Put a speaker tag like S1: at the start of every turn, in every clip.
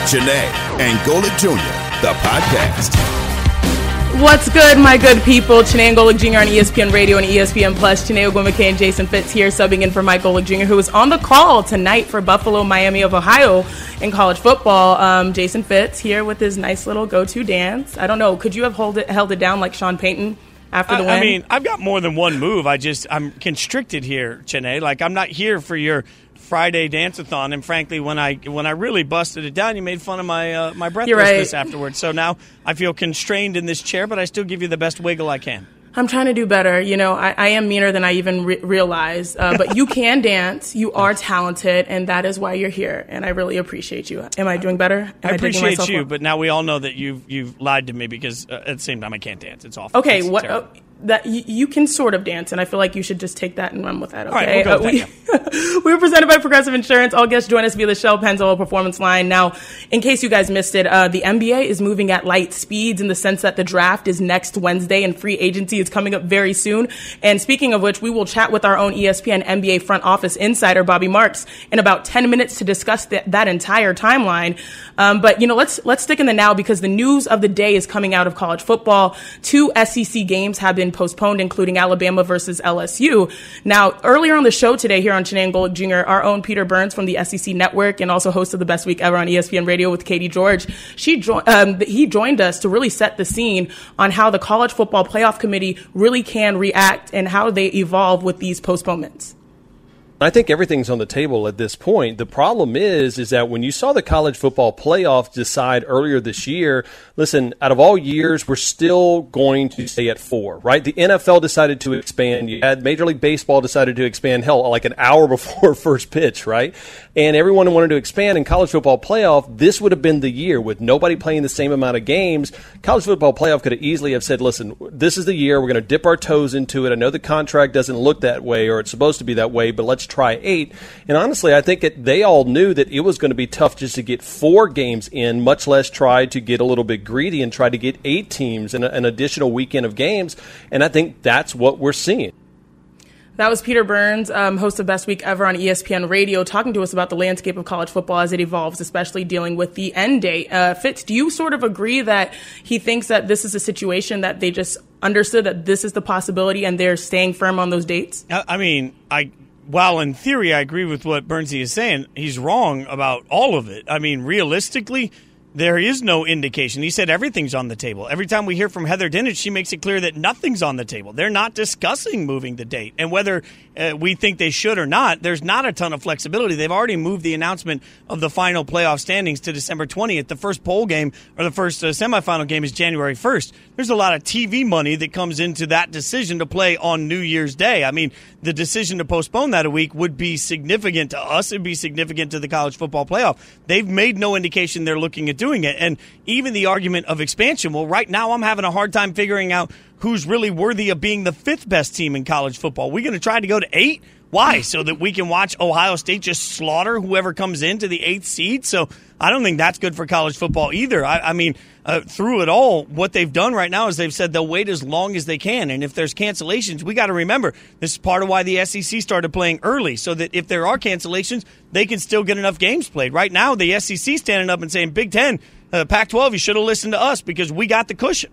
S1: Janae and Golic Jr., the podcast.
S2: What's good, my good people? Chiney and Golic Jr. on ESPN Radio and ESPN Plus. Chiney Ogwumike and Jason Fitz here, subbing in for Mike Golic Jr., who is on the call tonight for Buffalo, Miami of Ohio in college football. Jason Fitz here with his nice little go-to dance. I don't know, could you have held it down like Sean Payton after the win?
S3: I mean, I've got more than one move. I'm constricted here, Chiney. Like, I'm not here for your Friday dance-a-thon, and frankly, when I really busted it down, you made fun of my breathlessness afterwards. So now I feel constrained in this chair, but I still give you the best wiggle I can.
S2: I'm trying to do better. You know, I am meaner than I even realize. But you can dance. You are talented, and that is why you're here. And I really appreciate you. Am I doing better?
S3: I appreciate you, but now we all know that you've lied to me because at the same time I can't dance. It's awful.
S2: Okay, that you can sort of dance, and I feel like you should just take that and run with that. Okay,
S3: all right, we'll go with that.
S2: We're presented by Progressive Insurance. All guests join us via the Shell Pennzoil Performance Line. Now, in case you guys missed it, the NBA is moving at light speeds in the sense that the draft is next Wednesday and free agency is coming up very soon. And speaking of which, we will chat with our own ESPN NBA front office insider, Bobby Marks, in about 10 minutes to discuss that entire timeline. But, you know, let's stick in the now because the news of the day is coming out of college football. 2 SEC games have been postponed, including Alabama versus LSU. Now, earlier on the show today here on Chiney and Golic Jr., our own Peter Burns from the SEC Network and also host of The Best Week Ever on ESPN Radio with Katie George, he joined us to really set the scene on how the College Football Playoff Committee really can react and how they evolve with these postponements.
S4: I think everything's on the table at this point. The problem is that when you saw the college football playoff decide earlier this year, listen, out of all years, we're still going to stay at 4, right? The NFL decided to expand. You had Major League Baseball decided to expand, hell, like an hour before first pitch, right? And everyone wanted to expand in college football playoff. This would have been the year with nobody playing the same amount of games. College football playoff could have easily have said, listen, this is the year. We're going to dip our toes into it. I know the contract doesn't look that way or it's supposed to be that way, but let's try 8. And honestly, I think they all knew that it was going to be tough just to get 4 games in, much less try to get a little bit greedy and try to get 8 teams in an additional weekend of games. And I think that's what we're seeing.
S2: That was Peter Burns, host of Best Week Ever on ESPN Radio, talking to us about the landscape of college football as it evolves, especially dealing with the end date. Fitz, do you sort of agree that he thinks that this is a situation that they just understood that this is the possibility and they're staying firm on those dates?
S3: I mean, while in theory I agree with what Burnsy is saying, he's wrong about all of it. I mean, realistically, there is no indication. He said everything's on the table. Every time we hear from Heather Dinich, she makes it clear that nothing's on the table. They're not discussing moving the date. And whether we think they should or not, there's not a ton of flexibility. They've already moved the announcement of the final playoff standings to December 20th. The first bowl game or the first semifinal game is January 1st. There's a lot of TV money that comes into that decision to play on New Year's Day. I mean, the decision to postpone that a week would be significant to us. It'd be significant to the college football playoff. They've made no indication they're looking at doing it. And even the argument of expansion, well, right now I'm having a hard time figuring out who's really worthy of being the 5th best team in college football. We're going to try to go to 8? Why? So that we can watch Ohio State just slaughter whoever comes into the 8th seed? So I don't think that's good for college football either. I mean, through it all, what they've done right now is they've said they'll wait as long as they can. And if there's cancellations, we got to remember, this is part of why the SEC started playing early, so that if there are cancellations, they can still get enough games played. Right now, the SEC standing up and saying, Big Ten, Pac-12, you should have listened to us because we got the cushion.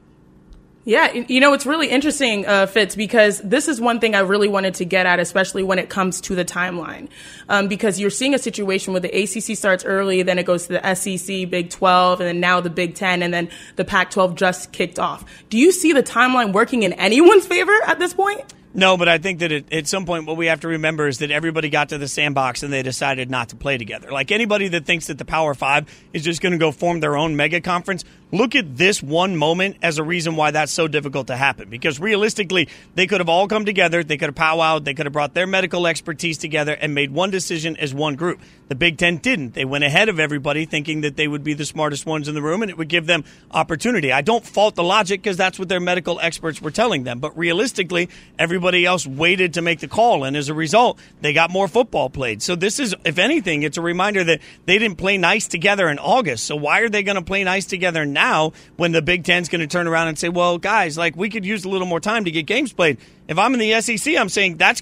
S2: Yeah, you know, it's really interesting, Fitz, because this is one thing I really wanted to get at, especially when it comes to the timeline. Because you're seeing a situation where the ACC starts early, then it goes to the SEC, Big 12, and then now the Big 10, and then the Pac-12 just kicked off. Do you see the timeline working in anyone's favor at this point?
S3: No, but I think that at some point what we have to remember is that everybody got to the sandbox and they decided not to play together. Like anybody that thinks that the Power 5 is just going to go form their own mega conference, look at this one moment as a reason why that's so difficult to happen. Because realistically, they could have all come together, they could have powwowed, they could have brought their medical expertise together and made one decision as one group. The Big Ten didn't. They went ahead of everybody thinking that they would be the smartest ones in the room and it would give them opportunity. I don't fault the logic because that's what their medical experts were telling them. But realistically, everybody else waited to make the call, and as a result, they got more football played. So this is, if anything, it's a reminder that they didn't play nice together in August. So why are they going to play nice together now when the Big Ten's going to turn around and say, well, guys, like we could use a little more time to get games played? If I'm in the SEC, I'm saying that's cute.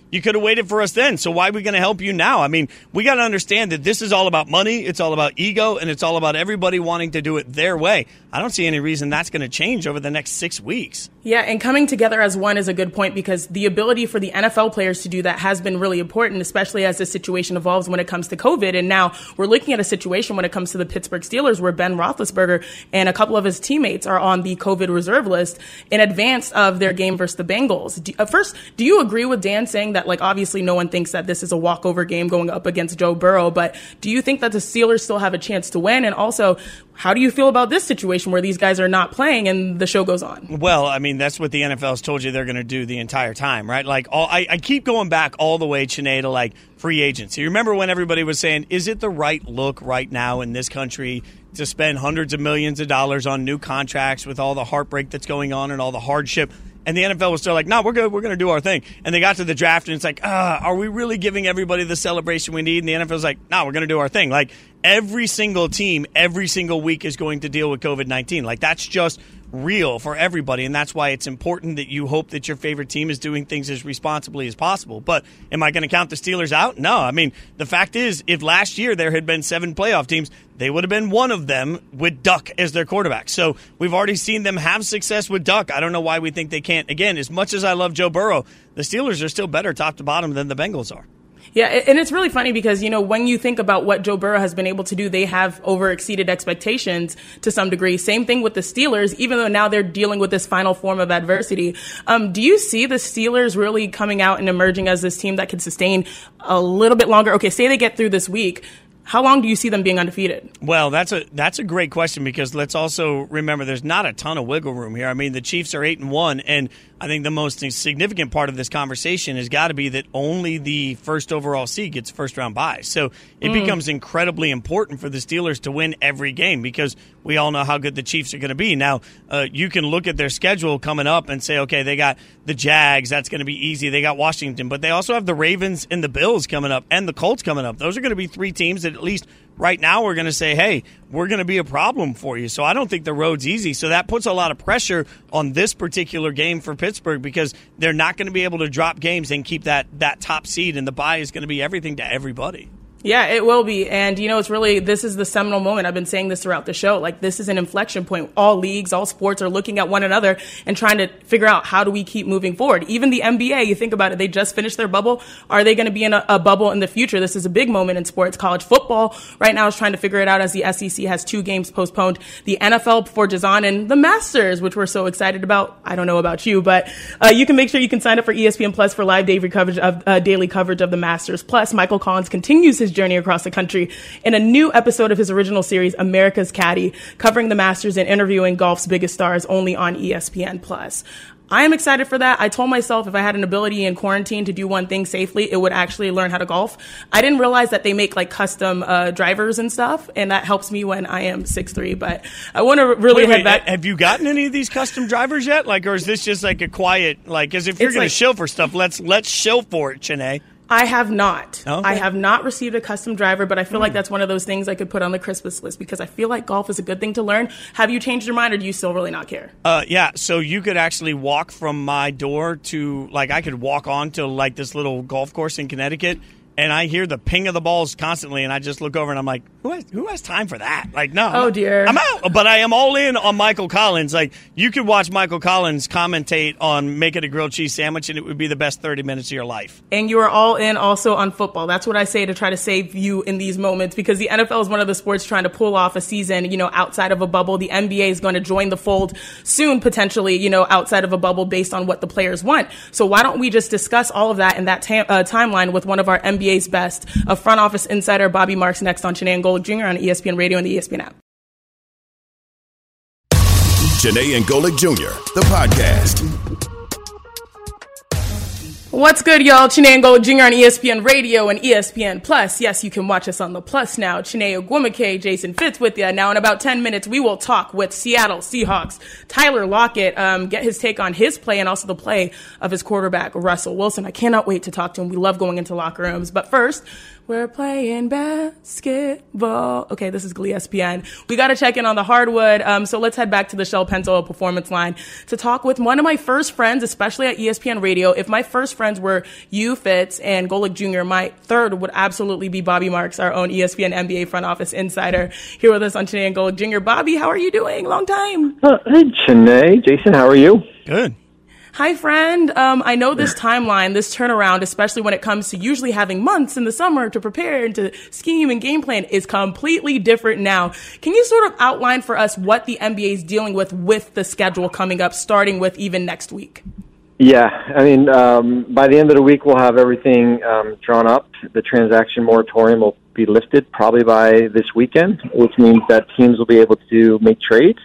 S3: You could have waited for us then. So why are we going to help you now? I mean, we got to understand that this is all about money. It's all about ego, and it's all about everybody wanting to do it their way. I don't see any reason that's going to change over the next 6 weeks.
S2: Yeah, and coming together as one is a good point, because the ability for the NFL players to do that has been really important, especially as the situation evolves when it comes to COVID. And now we're looking at a situation when it comes to the Pittsburgh Steelers where Ben Roethlisberger and a couple of his teammates are on the COVID reserve list in advance of their game versus the Bengals. First, do you agree with Dan saying that, like, obviously no one thinks that this is a walkover game going up against Joe Burrow, but do you think that the Steelers still have a chance to win? And also, how do you feel about this situation where these guys are not playing and the show goes on?
S3: Well, I mean, that's what the NFL's told you they're going to do the entire time, right? Like, I keep going back all the way, Chiney, to like free agency. You remember when everybody was saying, is it the right look right now in this country to spend hundreds of millions of dollars on new contracts with all the heartbreak that's going on and all the hardship? And the NFL was still like, no, we're good. We're going to do our thing. And they got to the draft, and it's like, are we really giving everybody the celebration we need? And the NFL's like, no, we're going to do our thing. Like, every single team, every single week is going to deal with COVID-19. Like, that's just real for everybody, and that's why it's important that you hope that your favorite team is doing things as responsibly as possible. But am I going to count the Steelers out? No. I mean, the fact is, if last year there had been 7 playoff teams, they would have been one of them with Duck as their quarterback. So we've already seen them have success with Duck. I don't know why we think they can't. Again, as much as I love Joe Burrow, the Steelers are still better top to bottom than the Bengals are.
S2: Yeah, and it's really funny because, you know, when you think about what Joe Burrow has been able to do, they have over-exceeded expectations to some degree. Same thing with the Steelers, even though now they're dealing with this final form of adversity. Do you see the Steelers really coming out and emerging as this team that can sustain a little bit longer? Okay, say they get through this week. How long do you see them being undefeated?
S3: Well, that's a great question, because let's also remember there's not a ton of wiggle room here. I mean, the Chiefs are 8-1, and I think the most significant part of this conversation has got to be that only the first overall seed gets first-round bye. So it becomes incredibly important for the Steelers to win every game, because we all know how good the Chiefs are going to be. Now, you can look at their schedule coming up and say, okay, they got the Jags. That's going to be easy. They got Washington. But they also have the Ravens and the Bills coming up and the Colts coming up. Those are going to be 3 teams that at least right now we're going to say, hey, we're going to be a problem for you. So I don't think the road's easy. So that puts a lot of pressure on this particular game for Pittsburgh, because they're not going to be able to drop games and keep that top seed, and the bye is going to be everything to everybody.
S2: Yeah, it will be. And, you know, this is the seminal moment. I've been saying this throughout the show. Like, this is an inflection point. All leagues, all sports are looking at one another and trying to figure out, how do we keep moving forward? Even the NBA, you think about it, they just finished their bubble. Are they going to be in a bubble in the future? This is a big moment in sports. College football right now is trying to figure it out as the SEC has 2 games postponed. The NFL before Jazan, and the Masters, which we're so excited about. I don't know about you, but you can make sure you can sign up for ESPN Plus for live daily coverage of the Masters. Plus, Michael Collins continues his journey across the country in a new episode of his original series, America's Caddy, covering the Masters and interviewing golf's biggest stars, only on ESPN Plus. I am excited for that. I told myself if I had an ability in quarantine to do one thing safely, it would actually learn how to golf. I didn't realize that they make like custom drivers and stuff, and that helps me when I am 6'3". But I want to really head back.
S3: Have you gotten any of these custom drivers yet? Like, or is this just like a quiet, like, as if you're going to shill for stuff, let's shill for it, Chiney.
S2: I have not.
S3: Okay.
S2: I have not received a custom driver, but I feel like that's one of those things I could put on the Christmas list, because I feel like golf is a good thing to learn. Have you changed your mind, or do you still really not care?
S3: Yeah, so you could actually walk from my door to, like, I could walk on to, like, this little golf course in Connecticut, and I hear the ping of the balls constantly, and I just look over and I'm like, who has time for that? Like, no.
S2: Oh, dear.
S3: I'm out. But I am all in on Michael Collins. Like, you could watch Michael Collins commentate on Make It a Grilled Cheese Sandwich, and it would be the best 30 minutes of your life.
S2: And you are all in also on football. That's what I say to try to save you in these moments, because the NFL is one of the sports trying to pull off a season, you know, outside of a bubble. The NBA is going to join the fold soon, potentially, you know, outside of a bubble based on what the players want. So why don't we just discuss all of that in that timeline with one of our NBA's best, a front office insider, Bobby Marks, next on Chiney and Golic Jr. on ESPN Radio and the ESPN app.
S1: Chiney and Golic Jr., the podcast.
S2: What's good, y'all? Chiney and Golic Jr. on ESPN Radio and ESPN Plus. Yes, you can watch us on the Plus now. Chiney Ogwumike, Jason Fitz with you. Now, in about 10 minutes, we will talk with Seattle Seahawks Tyler Lockett, get his take on his play and also the play of his quarterback, Russell Wilson. I cannot wait to talk to him. We love going into locker rooms. But first, We're playing basketball. Okay, this is Glee SPN. We got to check in on the hardwood. So let's head back to the Shell Pennzoil Performance Line to talk with one of my first friends, especially at ESPN Radio. If my first friends were you, Fitz, and Golic Jr., my third would absolutely be Bobby Marks, our own ESPN NBA front office insider, here with us on Chiney and Golic Jr. Bobby, how are you doing? Long time.
S5: Hey, Chiney. Jason, how are you?
S3: Good.
S2: Hi, friend. I know this timeline, this turnaround, especially when it comes to usually having months in the summer to prepare and to scheme and game plan, is completely different now. Can you sort of outline for us what the NBA is dealing with the schedule coming up, starting with even next week?
S5: Yeah, I mean, by the end of the week, we'll have everything drawn up. The transaction moratorium will be lifted probably by this weekend, which means that teams will be able to make trades.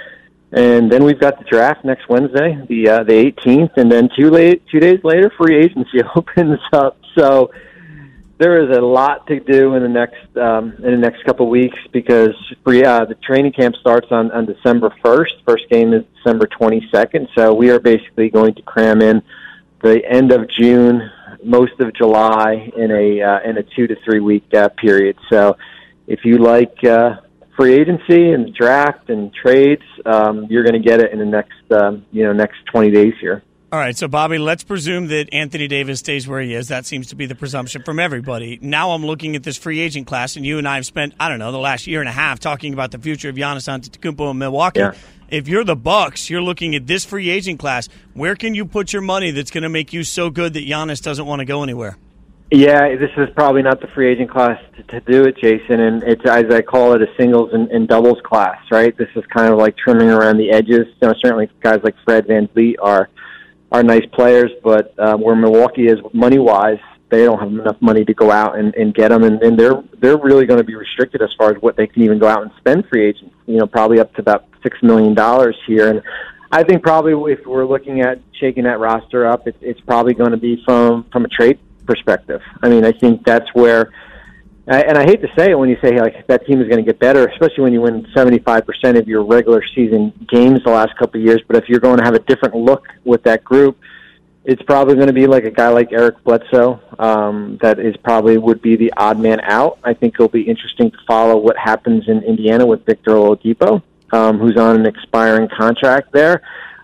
S5: And then we've got the draft next Wednesday, the 18th, and then 2 days later, free agency opens up. So there is a lot to do in the next couple of weeks because the training camp starts on December 1st. First game is December 22nd. So we are basically going to cram in the end of June, most of July in a 2 to 3 week period. So if you like free agency and draft and trades, you're going to get it in the next 20 days here.
S3: All right, so Bobby, let's presume that Anthony Davis stays where he is. That seems to be the presumption from everybody. Now I'm looking at this free agent class, and you and I have spent, the last year and a half talking about the future of Giannis Antetokounmpo in Milwaukee.
S5: Yeah.
S3: If you're the Bucks, you're looking at this free agent class. Where can you put your money that's going to make you so good that Giannis doesn't want to go anywhere?
S5: Yeah, this is probably not the free agent class to do it, Jason, and it's, as I call it, a singles and doubles class, right? This is kind of like trimming around the edges. Certainly guys like Fred VanVleet are nice players, but where Milwaukee is money-wise, they don't have enough money to go out and get them, and they're really going to be restricted as far as what they can even go out and spend free agents, probably up to about $6 million here. And I think probably if we're looking at shaking that roster up, it's probably going to be from a trade perspective. I mean, I think that's where, and I hate to say it when you say like that team is going to get better, especially when you win 75% of your regular season games the last couple of years. But if you're going to have a different look with that group, it's probably going to be like a guy like Eric Bledsoe. That is probably would be the odd man out. I think it'll be interesting to follow what happens in Indiana with Victor Oladipo, who's on an expiring contract there.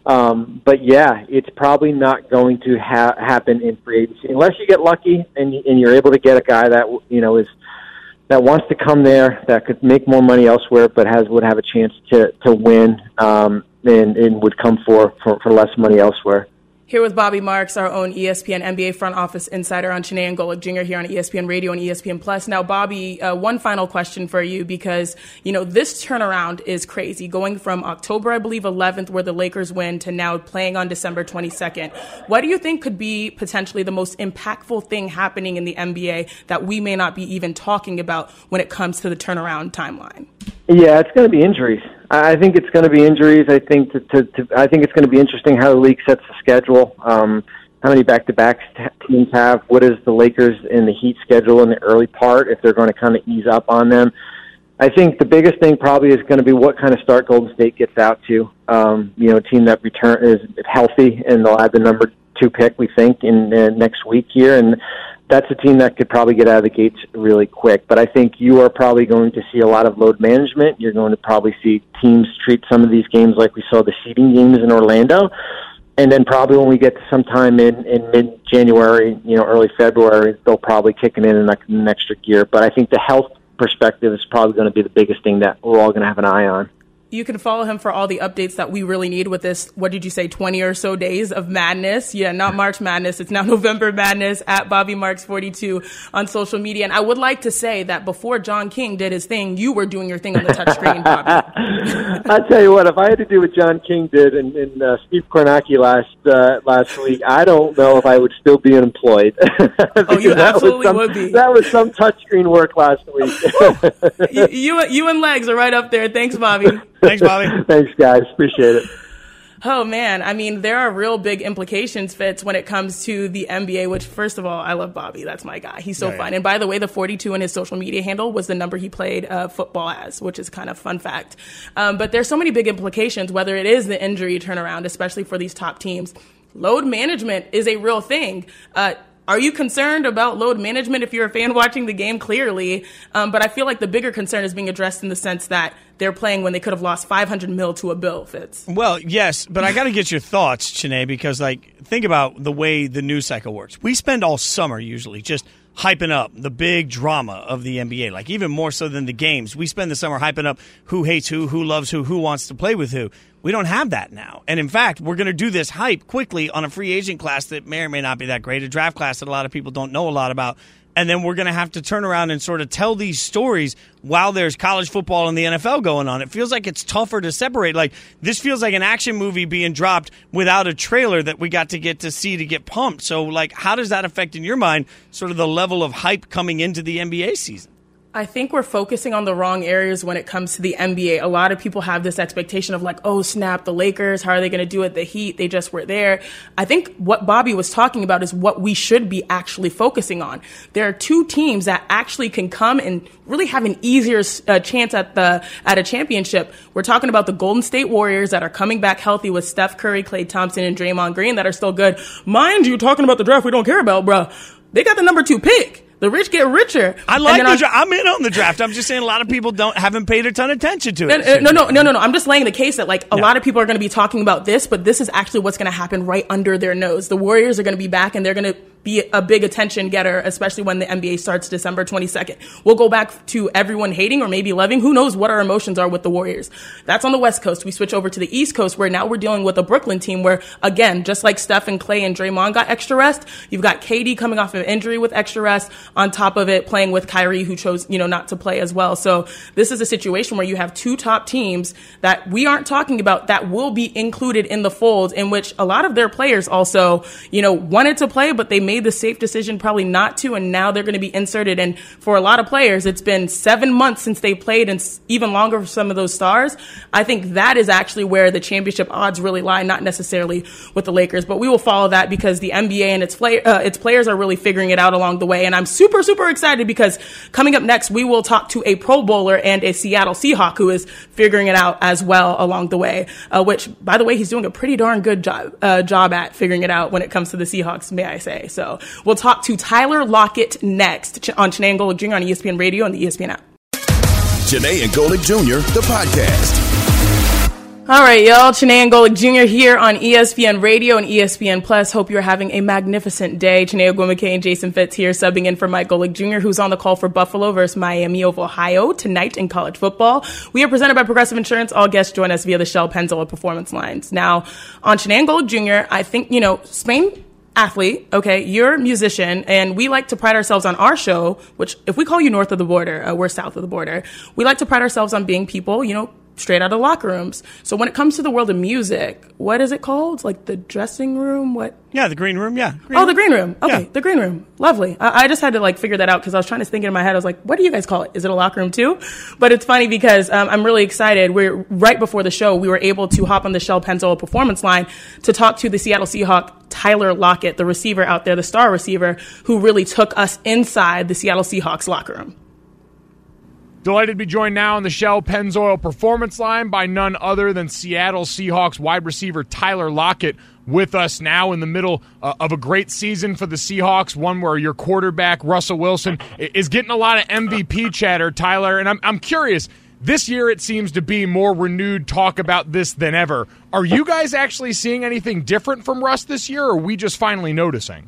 S5: But yeah, it's probably not going to happen in free agency unless you get lucky and you're able to get a guy that that wants to come there, that could make more money elsewhere, but would have a chance to win, and would come for less money elsewhere.
S2: Here with Bobby Marks, our own ESPN NBA front office insider on Chiney and Golic Jr. here on ESPN Radio and ESPN Plus. Now, Bobby, one final question for you because, this turnaround is crazy. Going from October, I believe, 11th, where the Lakers win, to now playing on December 22nd. What do you think could be potentially the most impactful thing happening in the NBA that we may not be even talking about when it comes to the turnaround timeline?
S5: Yeah, it's going to be injuries. I think it's going to be injuries. I think I think it's going to be interesting how the league sets the schedule. How many back-to-backs teams have? What is the Lakers and the Heat schedule in the early part? If they're going to kind of ease up on them, I think the biggest thing probably is going to be what kind of start Golden State gets out to. A team that is healthy, and they'll have the number 2 pick, we think, in next week here, and that's a team that could probably get out of the gates really quick. But I think you are probably going to see a lot of load management. You're going to probably see teams treat some of these games like we saw the seeding games in Orlando. And then probably when we get to sometime in mid-January, early February, they'll probably kick it in an extra gear. But I think the health perspective is probably going to be the biggest thing that we're all going to have an eye on.
S2: You can follow him for all the updates that we really need with this, what did you say, 20 or so days of madness? Yeah, not March Madness. It's now November Madness at Bobby Marks 42 on social media. And I would like to say that before John King did his thing, you were doing your thing on the touchscreen, Bobby.
S5: I'll tell you what, if I had to do what John King did and Steve Kornacki last week, I don't know if I would still be employed.
S2: Oh, you absolutely would be.
S5: That was some touchscreen work last week.
S2: you and Legs are right up there. Thanks, Bobby.
S3: Thanks, Bobby.
S5: Thanks, guys. Appreciate it.
S2: Oh, man. I mean, there are real big implications, Fitz, when it comes to the NBA, which, first of all, I love Bobby. That's my guy. He's so fun. And by the way, the 42 in his social media handle was the number he played football as, which is kind of fun fact. But there's so many big implications, whether it is the injury turnaround, especially for these top teams. Load management is a real thing. Are you concerned about load management if you're a fan watching the game? Clearly. But I feel like the bigger concern is being addressed in the sense that they're playing when they could have lost $500 million to a bill, Fitz.
S3: Well, yes, but I got to get your thoughts, Chiney, because think about the way the news cycle works. We spend all summer usually just hyping up the big drama of the NBA, even more so than the games. We spend the summer hyping up who hates who loves who wants to play with who. We don't have that now. And in fact, we're going to do this hype quickly on a free agent class that may or may not be that great, a draft class that a lot of people don't know a lot about. And then we're going to have to turn around and sort of tell these stories while there's college football and the NFL going on. It feels like it's tougher to separate. This feels like an action movie being dropped without a trailer that we got to get to see to get pumped. So, how does that affect, in your mind, sort of the level of hype coming into the NBA season?
S2: I think we're focusing on the wrong areas when it comes to the NBA. A lot of people have this expectation of oh, snap, the Lakers, how are they going to do it? The Heat, they just were there. I think what Bobby was talking about is what we should be actually focusing on. There are two teams that actually can come and really have an easier chance at a championship. We're talking about the Golden State Warriors that are coming back healthy with Steph Curry, Klay Thompson, and Draymond Green that are still good. Mind you, talking about the draft we don't care about, bro. They got the number 2 pick. The rich get richer.
S3: I like the draft. I'm in on the draft. I'm just saying a lot of people haven't paid a ton of attention to it.
S2: No. I'm just laying the case that a lot of people are going to be talking about this, but this is actually what's going to happen right under their nose. The Warriors are going to be back, and they're going to be a big attention getter, especially when the NBA starts December 22nd. We'll go back to everyone hating or maybe loving. Who knows what our emotions are with the Warriors. That's on the West Coast. We switch over to the East Coast, where now we're dealing with a Brooklyn team where, again, just like Steph and Klay and Draymond got extra rest, you've got KD coming off of injury with extra rest, on top of it playing with Kyrie, who chose, not to play as well. So this is a situation where you have two top teams that we aren't talking about that will be included in the fold, in which a lot of their players also, wanted to play, but they made the safe decision probably not to, and now they're going to be inserted. And for a lot of players, it's been 7 months since they played, and even longer for some of those stars. I think that is actually where the championship odds really lie, not necessarily with the Lakers, but we will follow that because the NBA and its players are really figuring it out along the way. And I'm super, super excited because coming up next, we will talk to a Pro Bowler and a Seattle Seahawk who is figuring it out as well along the way, which, by the way, he's doing a pretty darn good job at figuring it out when it comes to the Seahawks, may I say. So we'll talk to Tyler Lockett next on Chiney and Golic Jr. on ESPN Radio and the ESPN app.
S1: Chiney and Golic Jr., the podcast.
S2: All right, y'all. Chiney and Golic Jr. here on ESPN Radio and ESPN Plus. Hope you're having a magnificent day. Chiney Ogwumike and Jason Fitz here, subbing in for Mike Golic Jr., who's on the call for Buffalo versus Miami of Ohio tonight in college football. We are presented by Progressive Insurance. All guests join us via the Shell Pennzoil Performance Lines. Now, on Chiney and Golic Jr., I think, Spain athlete, okay, you're a musician, and we like to pride ourselves on our show, which if we call you north of the border, we're south of the border. We like to pride ourselves on being people, straight out of locker rooms. So when it comes to the world of music, what is it called? The dressing room? What?
S3: Yeah, the green room, yeah.
S2: The green room. Okay, yeah. The green room. Lovely. I just had to figure that out because I was trying to think in my head. I was like, what do you guys call it? Is it a locker room too? But it's funny because I'm really excited. We're right before the show, we were able to hop on the Shell Pennzoil Performance Line to talk to the Seattle Seahawk, Tyler Lockett, the receiver out there, the star receiver, who really took us inside the Seattle Seahawks locker room.
S6: Delighted to be joined now on the Shell Pennzoil Performance Line by none other than Seattle Seahawks wide receiver Tyler Lockett, with us now in the middle of a great season for the Seahawks, one where your quarterback, Russell Wilson, is getting a lot of MVP chatter, Tyler. And I'm curious, this year it seems to be more renewed talk about this than ever. Are you guys actually seeing anything different from Russ this year, or are we just finally noticing?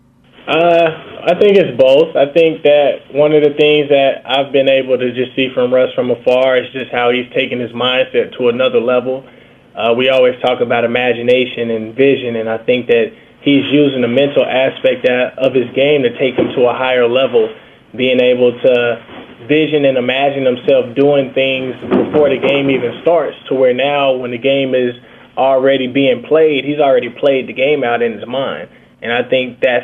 S7: I think it's both. I think that one of the things that I've been able to just see from Russ from afar is just how he's taken his mindset to another level. We always talk about imagination and vision, and I think that he's using the mental aspect of his game to take him to a higher level, being able to vision and imagine himself doing things before the game even starts, to where now when the game is already being played, he's already played the game out in his mind. And I think that's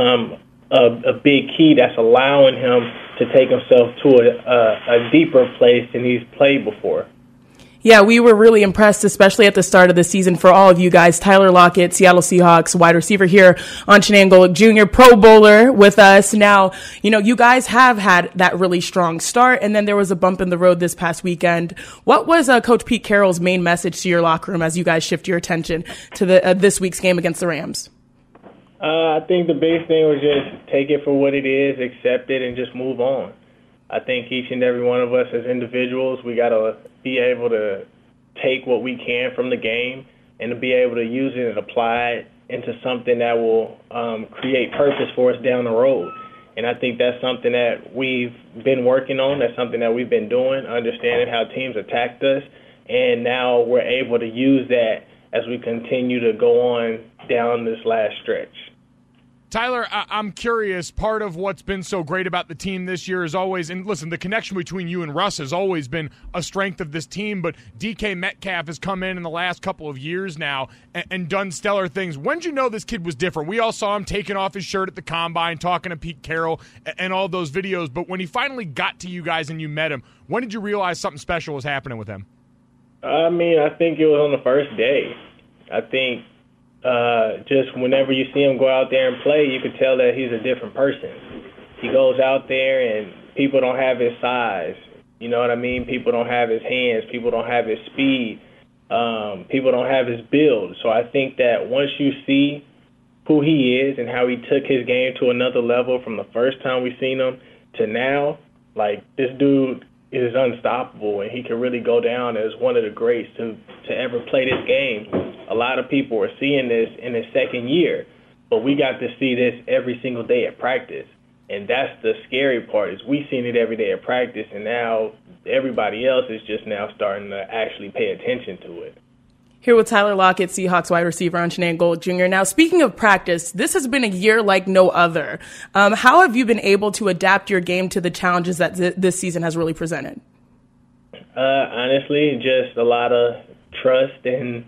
S7: a big key that's allowing him to take himself to a deeper place than he's played before.
S2: Yeah, we were really impressed, especially at the start of the season for all of you guys. Tyler Lockett, Seattle Seahawks wide receiver here on Chiney and Golic Jr., Pro Bowler with us. Now, you guys have had that really strong start, and then there was a bump in the road this past weekend. What was Coach Pete Carroll's main message to your locker room as you guys shift your attention to this week's game against the Rams?
S7: I think the biggest thing was just take it for what it is, accept it, and just move on. I think each and every one of us as individuals, we got to be able to take what we can from the game and to be able to use it and apply it into something that will create purpose for us down the road. And I think that's something that we've been working on. That's something that we've been doing, understanding how teams attacked us. And now we're able to use that as we continue to go on down this last stretch.
S6: Tyler, I'm curious, part of what's been so great about the team this year is always, and listen, the connection between you and Russ has always been a strength of this team, but DK Metcalf has come in the last couple of years now and done stellar things. When did you know this kid was different? We all saw him taking off his shirt at the Combine, talking to Pete Carroll and all those videos, but when he finally got to you guys and you met him, when did you realize something special was happening with him?
S7: I think it was on the first day. I think just whenever you see him go out there and play, you could tell that he's a different person. He goes out there and people don't have his size. You know what I mean? People don't have his hands. People don't have his speed. People don't have his build. So I think that once you see who he is and how he took his game to another level from the first time we seen him to now, like, this dude is unstoppable, and he can really go down as one of the greats to ever play this game. A lot of people are seeing this in his second year, but we got to see this every single day at practice. And that's the scary part, is we seen it every day at practice, and now everybody else is just now starting to actually pay attention to it.
S2: Here with Tyler Lockett, Seahawks wide receiver, on Chenango Gold Jr. Now, speaking of practice, this has been a year like no other. How have you been able to adapt your game to the challenges that this season has really presented?
S7: Honestly, just a lot of trust and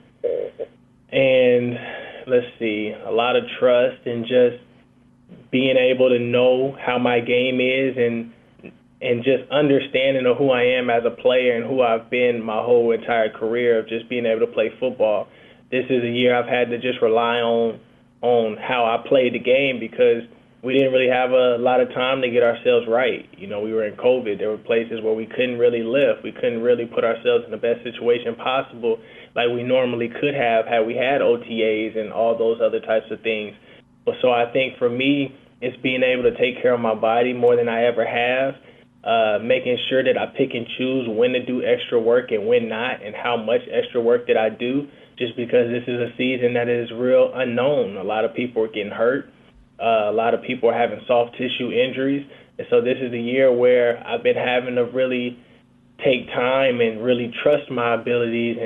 S7: a lot of trust and just being able to know how my game is and just understanding of who I am as a player and who I've been my whole entire career of just being able to play football. This is a year I've had to just rely on how I played the game, because we didn't really have a lot of time to get ourselves right. You know, we were in COVID. There were places where we couldn't really lift. We couldn't really put ourselves in the best situation possible like we normally could have had we had OTAs and all those other types of things. So I think for me, it's being able to take care of my body more than I ever have. Making sure that I pick and choose when to do extra work and when not, and how much extra work that I do, just because this is a season that is real unknown. A lot of people are getting hurt. A lot of people are having soft tissue injuries. And so this is a year where I've been having to really take time and really trust my abilities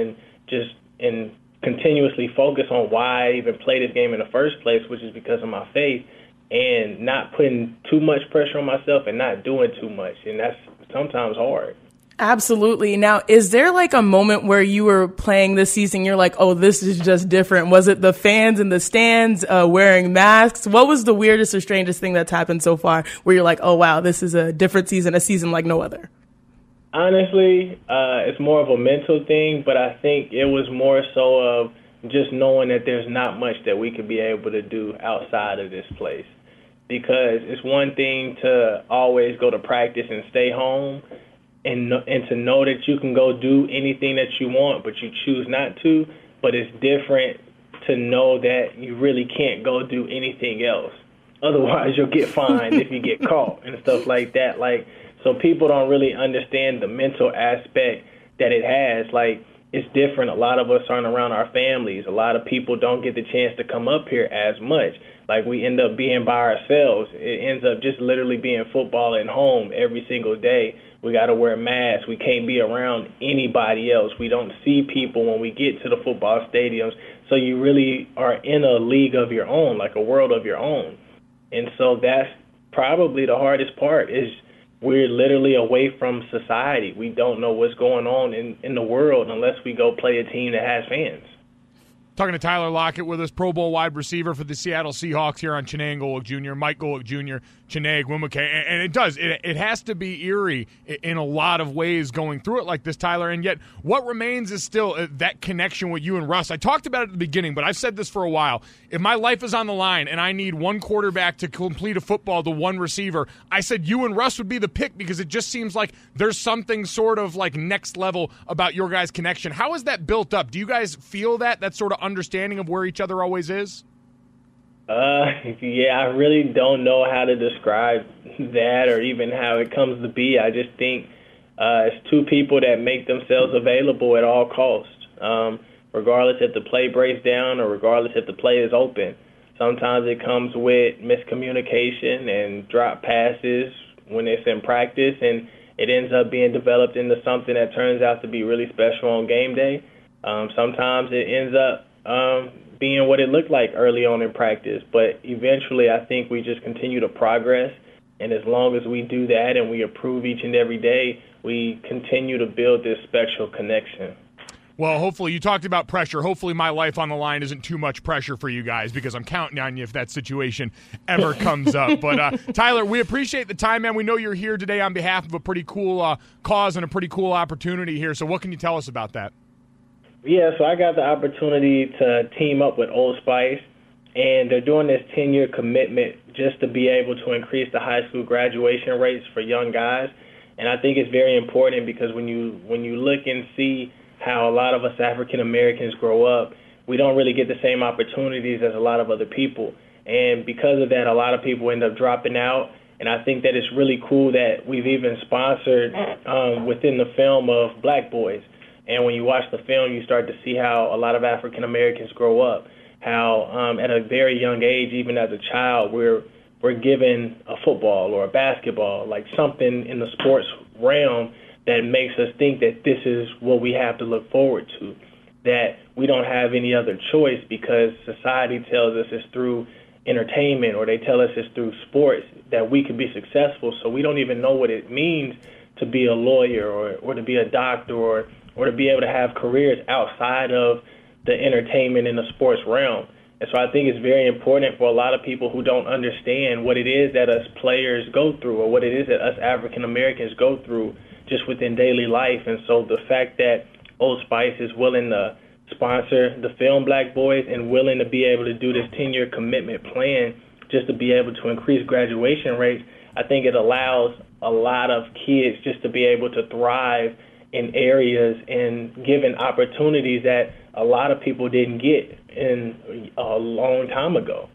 S7: and continuously focus on why I even play this game in the first place, which is because of my faith. And not putting too much pressure on myself and not doing too much. And that's sometimes hard.
S2: Absolutely. Now, is there like a moment where you were playing this season, you're like, oh, this is just different? Was it the fans in the stands wearing masks? What was the weirdest or strangest thing that's happened so far where you're like, oh, wow, this is a different season, a season like no other?
S7: Honestly, it's more of a mental thing, but I think it was more so of just knowing that there's not much that we could be able to do outside of this place. Because it's one thing to always go to practice and stay home and to know that you can go do anything that you want, but you choose not to. But it's different to know that you really can't go do anything else. Otherwise, you'll get fined if you get caught and stuff like that. So people don't really understand the mental aspect that it has. It's different. A lot of us aren't around our families. A lot of people don't get the chance to come up here as much. We end up being by ourselves. It ends up just literally being football at home every single day. We got to wear masks. We can't be around anybody else. We don't see people when we get to the football stadiums. So you really are in a league of your own, like a world of your own. And so that's probably the hardest part, is we're literally away from society. We don't know what's going on in the world unless we go play a team that has fans.
S6: Talking to Tyler Lockett with us, Pro Bowl wide receiver for the Seattle Seahawks here on Chenango Golick Jr., Mike Golick Jr., Chenag Wimike. And it has to be eerie in a lot of ways going through it like this, Tyler. And yet what remains is still that connection with you and Russ. I talked about it at the beginning, but I've said this for a while. If my life is on the line and I need one quarterback to complete a football to one receiver, I said you and Russ would be the pick, because it just seems like there's something sort of like next level about your guys' connection. How is that built up? Do you guys feel that sort of understanding of where each other always is?
S7: Yeah, I really don't know how to describe that or even how it comes to be. I just think it's two people that make themselves available at all costs, regardless if the play breaks down or regardless if the play is open. Sometimes it comes with miscommunication and drop passes when it's in practice, and it ends up being developed into something that turns out to be really special on game day. Sometimes it ends up being what it looked like early on in practice. But eventually I think we just continue to progress, and as long as we do that and we improve each and every day, we continue to build this special connection.
S6: Well, hopefully, you talked about pressure. Hopefully my life on the line isn't too much pressure for you guys, because I'm counting on you if that situation ever comes up. But, Tyler, we appreciate the time, man. We know you're here today on behalf of a pretty cool cause and a pretty cool opportunity here. So what can you tell us about that?
S7: Yeah, so I got the opportunity to team up with Old Spice, and they're doing this 10-year commitment just to be able to increase the high school graduation rates for young guys. And I think it's very important because when you look and see how a lot of us African Americans grow up, we don't really get the same opportunities as a lot of other people. And because of that, a lot of people end up dropping out. And I think that it's really cool that we've even sponsored within the film of Black Boys. And when you watch the film, you start to see how a lot of African Americans grow up, how at a very young age, even as a child, we're given a football or a basketball, like something in the sports realm that makes us think that this is what we have to look forward to, that we don't have any other choice because society tells us it's through entertainment or they tell us it's through sports that we could be successful. So we don't even know what it means to be a lawyer or to be a doctor or to be able to have careers outside of the entertainment and the sports realm. And so I think it's very important for a lot of people who don't understand what it is that us players go through or what it is that us African Americans go through just within daily life. And so the fact that Old Spice is willing to sponsor the film Black Boys and willing to be able to do this 10-year commitment plan just to be able to increase graduation rates, I think it allows a lot of kids just to be able to thrive in areas and given opportunities that a lot of people didn't get in a long time ago.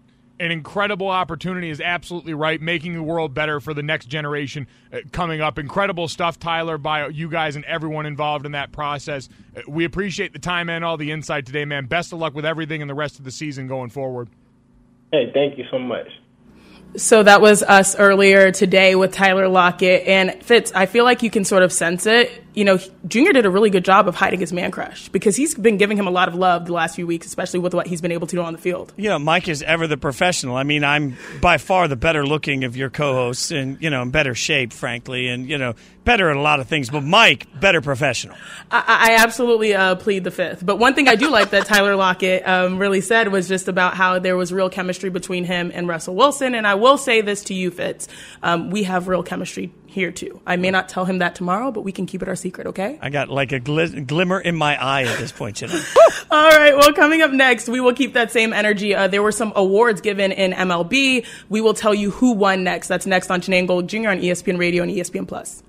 S6: An incredible opportunity is absolutely right, making the world better for the next generation coming up. Incredible stuff, Tyler, by you guys and everyone involved in that process. We appreciate the time and all the insight today, man. Best of luck with everything and the rest of the season going forward.
S7: Hey, thank you so much.
S2: So that was us earlier today with Tyler Lockett. And Fitz, I feel like you can sort of sense it. You know, Junior did a really good job of hiding his man crush because he's been giving him a lot of love the last few weeks, especially with what he's been able to do on the field.
S3: You know, Mike is ever the professional. I mean, I'm by far the better looking of your co-hosts and, in better shape, frankly, and, better at a lot of things. But Mike, better professional.
S2: I absolutely plead the fifth. But one thing I do like that Tyler Lockett really said was just about how there was real chemistry between him and Russell Wilson. And I will say this to you, Fitz. We have real chemistry here, too. I may not tell him that tomorrow, but we can keep it our secret, okay?
S3: I got like a glimmer in my eye at this point,
S2: All right, well, coming up next, we will keep that same energy. There were some awards given in MLB. We will tell you who won next. That's next on Janae and Golic Jr. on ESPN Radio and ESPN+.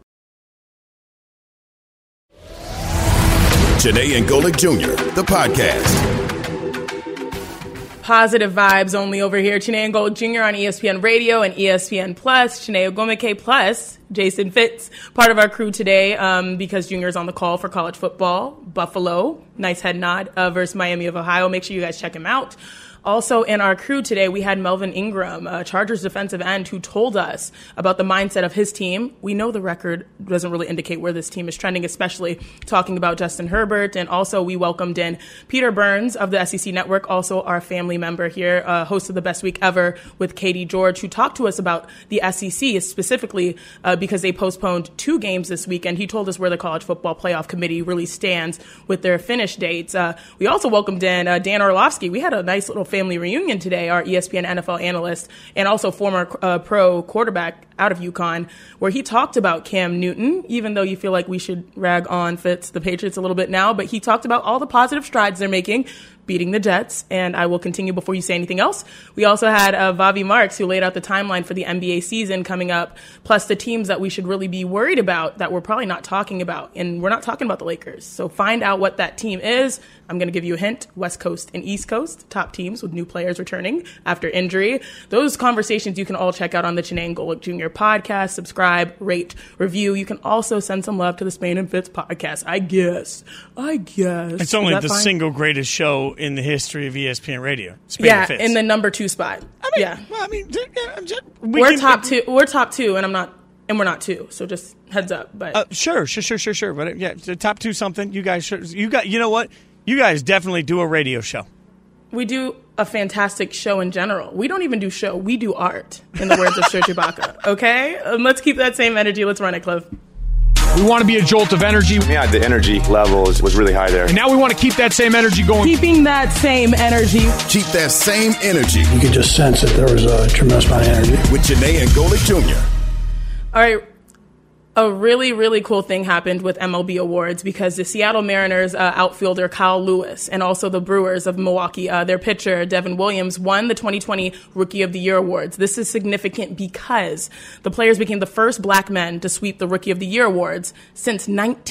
S1: Janae and Golic Jr., the podcast.
S2: Positive vibes only over here. Janae and Golic Jr. on ESPN Radio and ESPN+. Janae Ogwumike plus Jason Fitz, part of our crew today because Junior's on the call for college football. Buffalo, nice head nod, versus Miami of Ohio. Make sure you guys check him out. Also in our crew today, we had Melvin Ingram, Chargers defensive end, who told us about the mindset of his team. We know the record doesn't really indicate where this team is trending, especially talking about Justin Herbert. And also we welcomed in Peter Burns of the SEC Network, also our family member here, host of The Best Week Ever with Katie George, who talked to us about the SEC specifically because they postponed 2 games this weekend. He told us where the College Football Playoff Committee really stands with their finish dates. We also welcomed in Dan Orlovsky. We had a nice little family reunion today, our ESPN NFL analyst and also former pro quarterback out of UConn, where he talked about Cam Newton, even though you feel like we should rag on Fitz, the Patriots, a little bit now, but he talked about all the positive strides they're making beating the Jets, and I will continue before you say anything else. We also had Vavi Marks, who laid out the timeline for the NBA season coming up, plus the teams that we should really be worried about that we're probably not talking about, and we're not talking about the Lakers. So find out what that team is. I'm going to give you a hint. West Coast and East Coast, top teams with new players returning after injury. Those conversations you can all check out on the Chiney and Golic Jr. podcast. Subscribe, rate, review. You can also send some love to the Spain and Fitz podcast. I guess.
S3: It's only the single greatest show in the history of ESPN Radio. Spain and Fitz.
S2: In the number 2 spot.
S3: We're
S2: top 2. We're top 2, and we're not 2. So just heads up. But
S3: sure. But the top 2 something. You guys you know what? You guys definitely do a radio show.
S2: We do a fantastic show in general. We don't even do show. We do art, in the words of Serge Ibaka. Okay? Let's keep that same energy. Let's run it, Cliff.
S6: We want to be a jolt of energy.
S8: Yeah, the energy level was really high there.
S6: And now we want to keep that same energy going.
S2: Keeping that same energy.
S1: Keep that same energy.
S9: You could just sense that there was a tremendous amount of energy.
S1: With Janae and Golic Jr.
S2: All right. A really, really cool thing happened with MLB awards because the Seattle Mariners outfielder Kyle Lewis and also the Brewers of Milwaukee, their pitcher Devin Williams won the 2020 Rookie of the Year awards. This is significant because the players became the first black men to sweep the Rookie of the Year awards since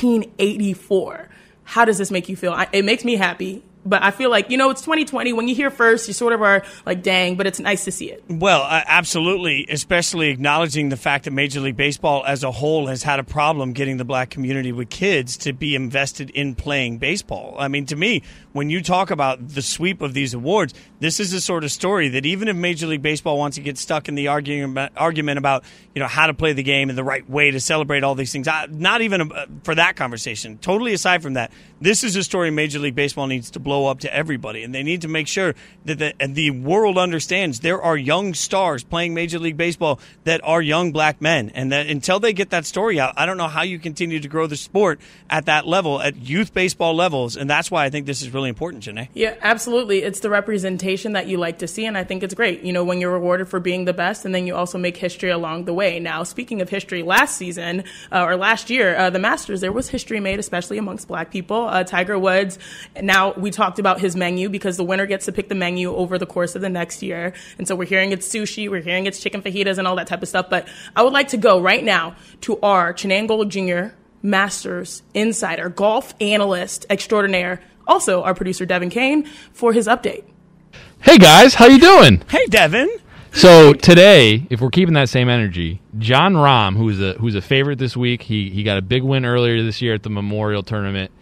S2: 1984. How does this make you feel? It makes me happy. But I feel like, it's 2020. When you hear first, you sort of are like, dang, but it's nice to see it.
S3: Well, absolutely, especially acknowledging the fact that Major League Baseball as a whole has had a problem getting the black community with kids to be invested in playing baseball. I mean, to me, when you talk about the sweep of these awards, this is the sort of story that even if Major League Baseball wants to get stuck in the argument about, how to play the game and the right way to celebrate all these things, not even for that conversation, totally aside from that, this is a story Major League Baseball needs to blow up to everybody, and they need to make sure that the world understands there are young stars playing Major League Baseball that are young black men, and that until they get that story out, I don't know how you continue to grow the sport at that level, at youth baseball levels, and that's why I think this is really important, Janae.
S2: Yeah, absolutely. It's the representation that you like to see, and I think it's great, when you're rewarded for being the best, and then you also make history along the way. Now, speaking of history, last year, the Masters, there was history made, especially amongst black people. Tiger Woods, now we talked about his menu because the winner gets to pick the menu over the course of the next year. And so we're hearing it's sushi, we're hearing it's chicken fajitas and all that type of stuff. But I would like to go right now to our Chiney and Golic Jr. Masters insider, golf analyst extraordinaire, also our producer Devin Kane, for his update.
S10: Hey guys, how you doing?
S3: Hey Devin.
S10: So today, if we're keeping that same energy, Jon Rahm, who's a favorite this week, he got a big win earlier this year at the Memorial Tournament.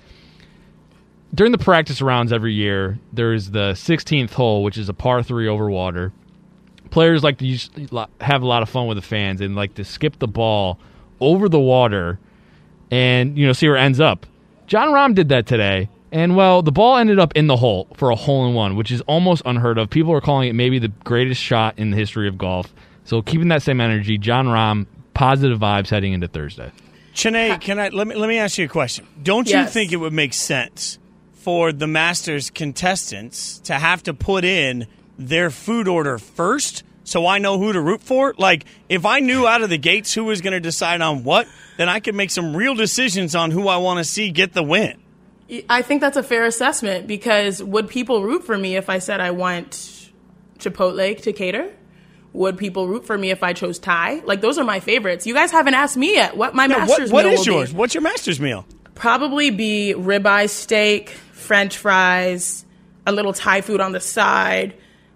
S10: During the practice rounds every year, there's the 16th hole, which is a par 3 over water. Players like to have a lot of fun with the fans and like to skip the ball over the water and see where it ends up. Jon Rahm did that today, and the ball ended up in the hole for a hole-in-one, which is almost unheard of. People are calling it maybe the greatest shot in the history of golf. So keeping that same energy, Jon Rahm, positive vibes heading into Thursday.
S3: Chiney, let me ask you a question. Don't you think it would make sense for the Masters contestants to have to put in their food order first so I know who to root for? Like, if I knew out of the gates who was going to decide on what, then I could make some real decisions on who I want to see get the win.
S2: I think that's a fair assessment because would people root for me if I said I want Chipotle to cater? Would people root for me if I chose Thai? Like, those are my favorites. You guys haven't asked me yet what my Masters meal will be.
S3: What is yours? What's your Masters meal?
S2: Probably be ribeye steak, French fries, a little Thai food on the side,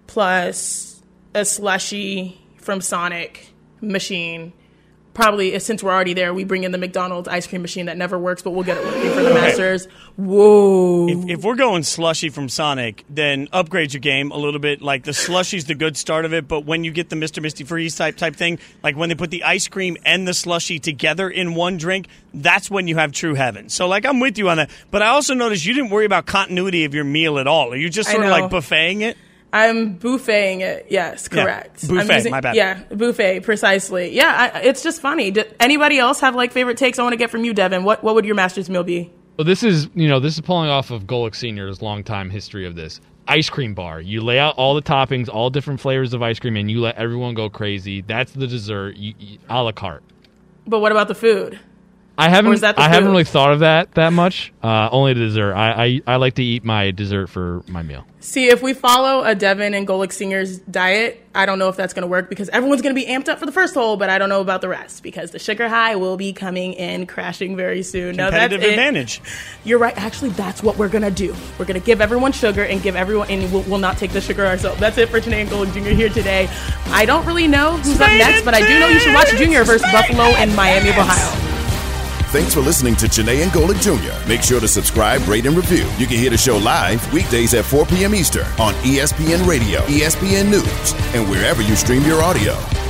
S2: plus a slushie from Sonic machine. Probably, since we're already there, we bring in the McDonald's ice cream machine that never works, but we'll get it working for the Masters. Whoa.
S3: If we're going slushie from Sonic, then upgrade your game a little bit. Like, the slushie's the good start of it, but when you get the Mr. Misty Freeze type thing, like when they put the ice cream and the slushie together in one drink, that's when you have true heaven. So, I'm with you on that. But I also noticed you didn't worry about continuity of your meal at all. Are you just sort of buffeting it?
S2: I'm buffeting it. Yes, correct.
S3: Yeah, buffet, my bad.
S2: Yeah, buffet, precisely. Yeah, it's just funny. Anybody else have favorite takes I want to get from you, Devin? What would your Masters meal be?
S10: Well, this is pulling off of Golic Sr.'s longtime history of this. Ice cream bar. You lay out all the toppings, all different flavors of ice cream, and you let everyone go crazy. That's the dessert, a la carte.
S2: But what about the food?
S10: I haven't
S2: Or is that the
S10: haven't
S2: food?
S10: really thought of that much. Only the dessert. I like to eat my dessert for my meal.
S2: See, if we follow a Devin and Golick Singer's diet, I don't know if that's going to work because everyone's going to be amped up for the first hole, but I don't know about the rest because the sugar high will be coming in crashing very soon.
S3: Competitive advantage.
S2: You're right. Actually, that's what we're going to do. We're going to give everyone sugar and we'll not take the sugar ourselves. That's it for Janae and Golick Jr. here today. I don't really know who's up next, but I do know you should watch Junior versus Buffalo and Miami of Ohio.
S1: Thanks for listening to Janae and Golick Jr. Make sure to subscribe, rate, and review. You can hear the show live weekdays at 4 p.m. Eastern on ESPN Radio, ESPN News, and wherever you stream your audio.